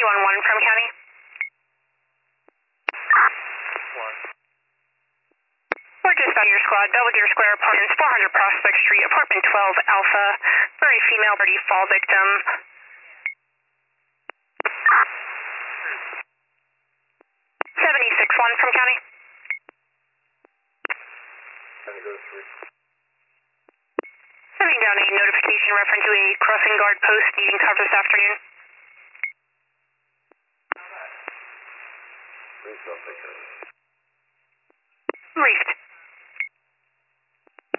T11 from County. We're just on your squad, Belvedere Square Apartments, 400 Prospect Street, Apartment 12 Alpha, for a female party fall victim. 76-1 from County. Sending down a notification referring to a crossing guard post needing cover this afternoon. Reefed.